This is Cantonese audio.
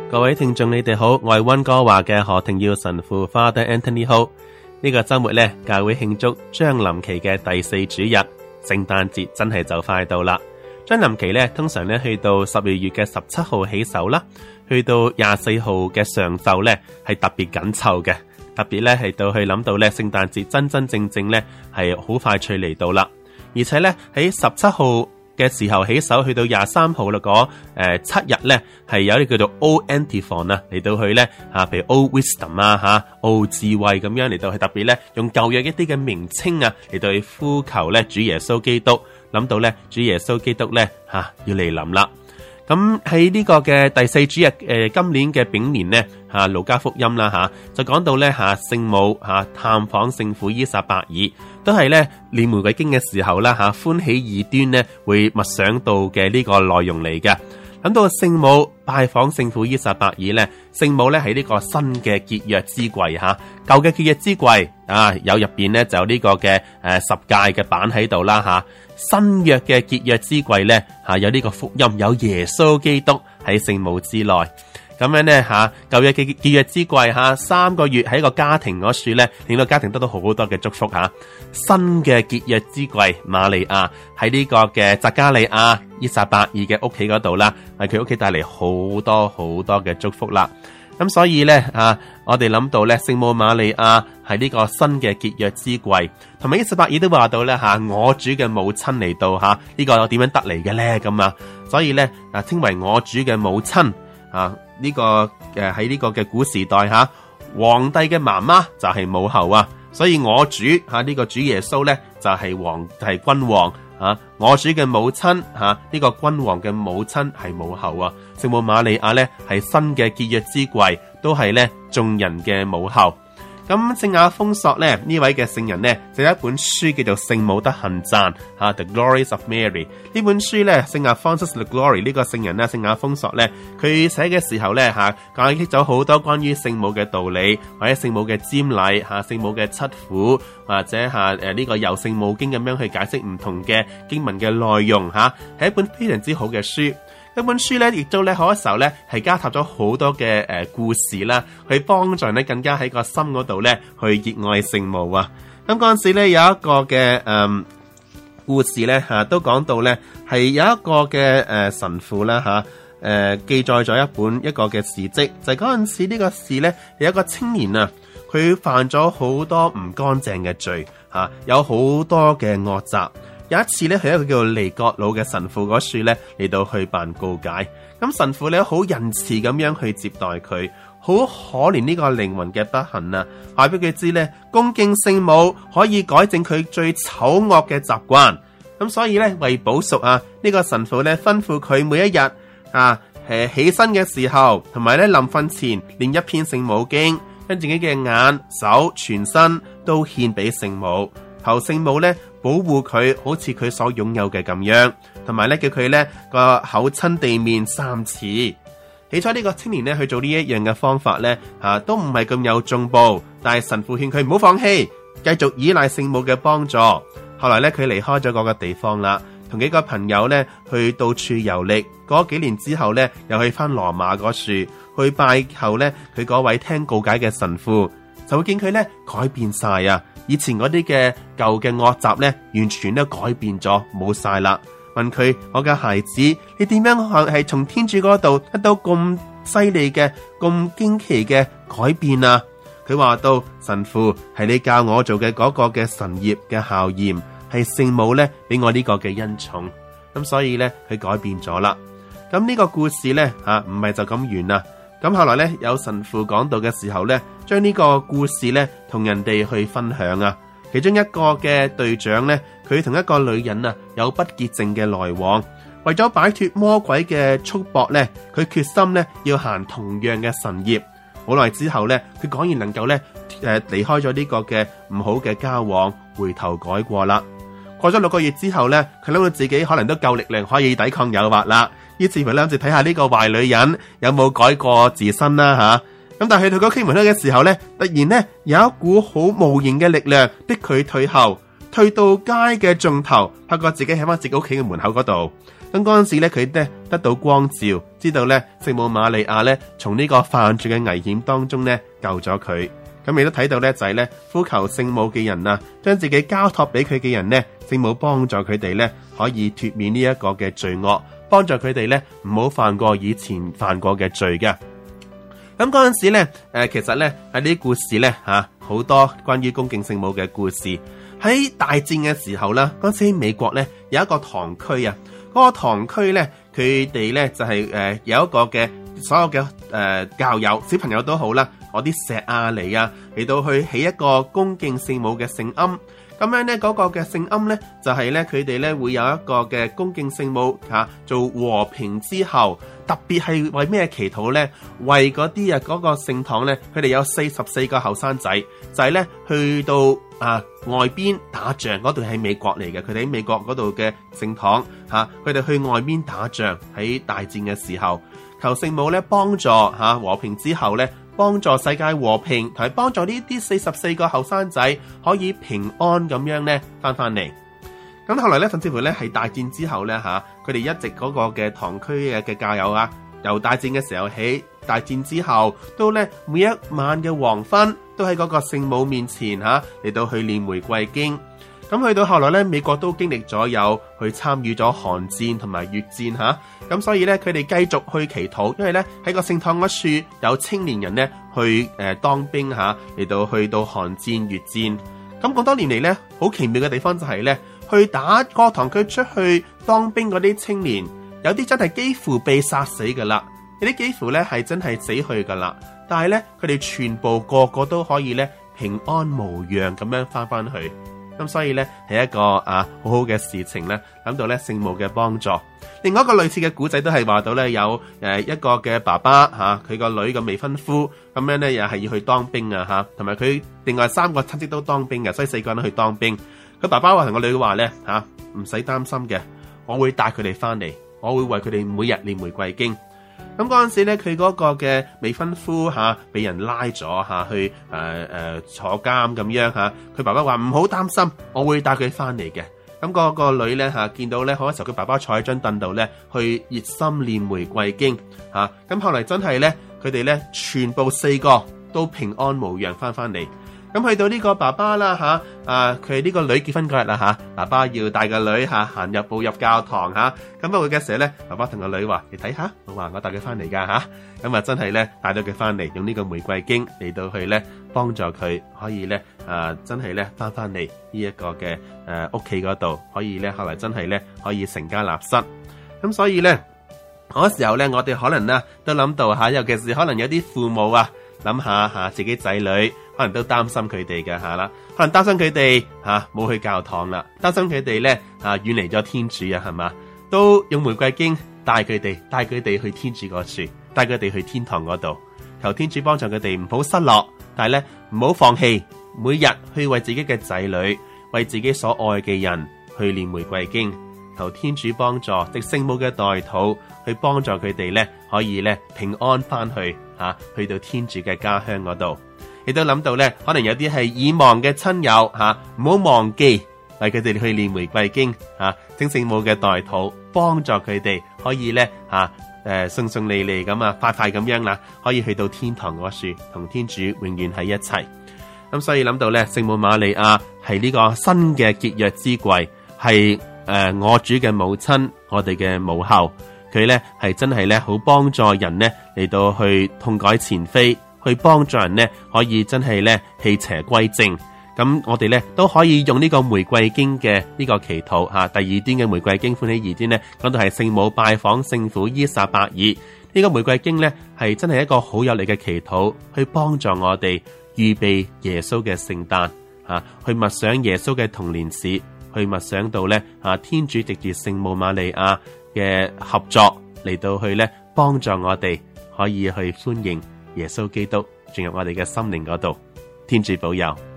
各位聽眾你哋好，我係溫哥華嘅何庭耀神父 Father Anthony Ho。呢個周末呢，教會慶祝將臨期嘅第4主日，聖誕節真係就快到啦。將臨期呢，通常呢去到12月嘅17號起手啦，去到24號嘅上晝呢係特別緊湊嘅，特別呢係到去諗到呢聖誕節真真正正呢係好快脆嚟到啦，而且呢喺17號嘅時候起手去到23號啦，嗰7日咧係有啲叫做 Old Antiphon 啊，嚟到去咧譬如 Old Wisdom 啊Old 智慧咁樣嚟到去特別咧用舊約一啲嘅名稱啊嚟到去呼求咧主耶穌基督，諗到咧主耶穌基督咧要嚟臨啦。咁喺呢個嘅第4主日今年嘅丙年咧路加福音啦就講到咧聖母探訪聖婦伊撒伯爾，都係咧念玫瑰經嘅時候啦歡喜二端咧會默想到嘅呢個內容嚟嘅。諗到聖母拜訪聖婦伊撒伯爾咧，聖母咧喺呢個新嘅結約之櫃舊嘅結約之櫃有入邊咧就有呢個嘅十誡嘅版喺度啦新約嘅結約之櫃咧有呢個福音，有耶穌基督喺聖母之內。咁樣咧舊約嘅結約之櫃3個月喺個家庭嗰處咧，令到家庭得到好多嘅祝福新嘅結約之櫃瑪利亞喺呢個嘅匝加利亞伊撒伯爾嘅屋企嗰度啦，為佢屋企帶嚟好多好多嘅祝福啦。咁所以咧我哋諗到咧聖母瑪利亞係呢個新嘅結約之櫃，同埋伊撒伯爾都話到咧我主嘅母親嚟到呢個點樣得嚟嘅咧咁所以咧稱為我主嘅母親呢個喺呢個嘅古時代皇帝嘅媽媽就係母后所以我主呢個主耶穌咧就係君王我主嘅母親呢個君王嘅母親係母后聖母瑪利亞咧係新嘅結約之櫃，都係咧眾人嘅母后。咁聖亞豐索咧呢位嘅聖人咧就有一本書叫做《聖母的行讚》The Glories of Mary。呢本書咧聖亞 Francis the Glory 呢個聖人咧聖亞豐索咧佢寫嘅時候咧解釋咗好多關於聖母嘅道理，或者聖母嘅瞻禮聖母嘅七苦，或者呢個由聖母經咁樣去解釋唔同嘅經文嘅內容係一本非常之好嘅書。呢本書咧亦都咧好多時候咧係加插咗好多嘅故事啦，去幫助人咧更加喺個心嗰度咧去熱愛聖母咁嗰陣時咧有一個嘅故事咧都講到咧係有一個嘅神父啦記載咗一個嘅事蹟，就係嗰陣時呢個事咧有一個青年佢犯咗好多唔乾淨嘅罪有好多嘅惡習。有一次咧，係一個叫做尼各魯嘅神父嗰處咧嚟到去辦告解，咁神父咧好仁慈咁樣去接待佢，好可憐呢個靈魂嘅不幸話俾佢知咧，恭敬聖母可以改正佢最醜惡嘅習慣，咁所以咧為補贖呢個神父咧吩咐佢每一日起身嘅時候，同埋咧臨瞓前念一篇聖母經，將自己嘅眼、手、全身都獻俾聖母，求聖母咧保護佢，好似佢所擁有嘅咁樣，同埋咧叫佢咧個口親地面3次。起初呢個青年咧去做呢一樣嘅方法咧都唔係咁有進步，但係神父勸佢唔好放棄，繼續依賴聖母嘅幫助。後來咧佢離開咗嗰個地方啦，同幾個朋友咧去到處遊歷。過幾年之後咧又去翻羅馬嗰處去拜候咧佢嗰位聽告解嘅神父，就會見佢咧改變晒以前嗰啲嘅舊嘅惡習咧，完全都改變咗，冇晒啦。問佢：我嘅孩子，你點樣係從天主嗰度得到咁犀利嘅、咁驚奇嘅改變啊？佢話到：神父，係你教我做嘅嗰個嘅神業嘅效驗，係聖母咧俾我呢個嘅恩寵。咁所以咧，佢改變咗啦。咁呢個故事咧唔係就咁完啦。咁後來咧有神父講到嘅時候咧，將呢個故事咧同人哋去分享其中一個嘅隊長咧，佢同一個女人有不潔淨嘅來往，為咗擺脫魔鬼嘅束縛咧，佢決心咧要行同樣嘅神業。好耐之後咧，佢果然能夠咧離開咗呢個嘅唔好嘅交往，回頭改過啦。過咗6個月之後咧，佢諗到自己可能都夠力量可以抵抗誘惑啦，於是乎諗住睇下呢個壞女人有冇改過自新啦咁但係去到嗰門口嘅時候咧，突然咧有一股好無形嘅力量逼佢退後，退到街嘅盡頭，發覺自己喺翻自己屋企嘅門口嗰度。 咁嗰陣時咧，佢咧得到光照，知道咧聖母瑪利亞咧從呢個犯罪嘅危險當中咧救咗佢。咁亦都睇到咧就係咧呼求聖母嘅人啊，將自己交託俾佢嘅人咧，聖母幫助佢哋咧可以脫免呢一個嘅罪惡，幫助佢哋咧唔好犯過以前犯過嘅罪嘅。咁嗰陣時咧，其實咧喺呢啲故事咧好多關於恭敬聖母嘅故事。喺大戰嘅時候啦，嗰陣時美國咧有一個堂區啊，嗰個堂區咧佢哋咧就係有一個嘅所有嘅教友小朋友都好啦，攞啲石啊泥啊嚟到去起一個恭敬聖母嘅聖龕。咁樣咧嗰個嘅聖龕咧就係咧佢哋咧會有一個嘅恭敬聖母做和平之後，特別係為咩祈禱咧？為嗰啲嗰個聖堂咧，佢哋有44個後生仔，就係咧去到外邊打仗，嗰度係美國嚟嘅，佢哋喺美國嗰度嘅聖堂佢哋去外邊打仗，喺大戰嘅時候，求聖母咧幫助和平之後咧，幫助世界和平，同埋幫助呢啲44個後生仔可以平安咁樣咧翻嚟。咁後來咧，甚至乎咧係大戰之後咧佢哋一直嗰個嘅堂區嘅教友由大戰嘅時候起，大戰之後都咧每一晚嘅黃昏都喺嗰個聖母面前嚟到去念玫瑰經。咁去到後來咧，美國都經歷咗有去參與咗韓戰同埋越戰咁所以咧佢哋繼續去祈禱，因為咧喺個聖堂嗰處有青年人咧去當兵嚟到去到韓戰越戰。咁多年嚟咧，好奇妙嘅地方就係咧，去打個堂區出去當兵嗰啲青年，有啲真係幾乎被殺死噶啦，有啲幾乎咧係真係死去噶啦，但係咧佢哋全部個個都可以咧平安無恙咁樣翻去。咁所以咧係一個好好嘅事情咧，諗到咧聖母嘅幫助。另外一個類似嘅古仔都係話到咧，有一個嘅爸爸佢個女嘅未婚夫咁樣咧，又係要去當兵同埋佢另外3個親戚都當兵嘅，所以4個人都去當兵。佢爸爸話同個女話咧唔使擔心嘅，我會帶佢哋翻嚟，我會為佢哋每日念玫瑰經。咁嗰陣時咧，佢嗰個嘅未婚夫俾人拉咗去坐監咁樣佢爸爸話唔好擔心，我會帶佢翻嚟嘅。咁嗰個女咧見到咧好多時候佢爸爸坐喺張凳度咧去熱心念玫瑰經咁後嚟真係咧佢哋咧全部4個都平安無恙翻嚟。咁去到呢個爸爸啦佢呢個女結婚嗰日啦爸爸要帶個女行入教堂咁去嘅時候咧，爸爸同個女話：你睇下，我話我帶佢翻嚟噶咁真係咧帶到佢翻嚟，用呢個玫瑰經嚟到去咧幫助佢可以咧真係咧翻嚟呢一個嘅屋企嗰度，可以咧後來真係咧可以成家立室。咁所以咧嗰時候咧，我哋可能呢都諗到尤其是可能有啲父母諗下自己仔女。可能都擔心佢哋嘅啦，可能擔心佢哋冇去教堂啦，擔心佢哋咧遠離咗天主係嘛，都用玫瑰經帶佢哋去天主嗰處，帶佢哋去天堂嗰度，求天主幫助佢哋唔好失落，但係咧唔好放棄，每日去為自己嘅仔女，為自己所愛嘅人去念玫瑰經，求天主幫助，藉聖母嘅代禱去幫助佢哋咧可以咧平安翻去去到天主嘅家鄉嗰度。亦都諗到咧，可能有啲係已亡嘅親友唔好忘記為佢哋去念玫瑰經請聖母嘅代禱，幫助佢哋可以咧順順利利咁快快咁樣啦，可以去到天堂嗰處同天主永遠喺一齊。咁所以諗到咧，聖母瑪利亞係呢個新嘅結約之櫃，係我主嘅母親，我哋嘅母后，佢咧係真係咧好幫助人咧嚟到去痛改前非。去幫助人咧，可以真係咧棄邪歸正。咁我哋咧都可以用呢個玫瑰經嘅呢個祈禱第二端嘅玫瑰經歡喜二端咧，講到係聖母拜訪聖婦伊撒伯爾。呢個玫瑰經咧係真係一個好有力嘅祈禱，去幫助我哋預備耶穌嘅聖誕去默想耶穌嘅童年史，去默想到咧天主藉住聖母瑪利亞嘅合作嚟到去咧幫助我哋可以去歡迎耶穌基督進入我哋嘅心靈嗰度，天主保佑。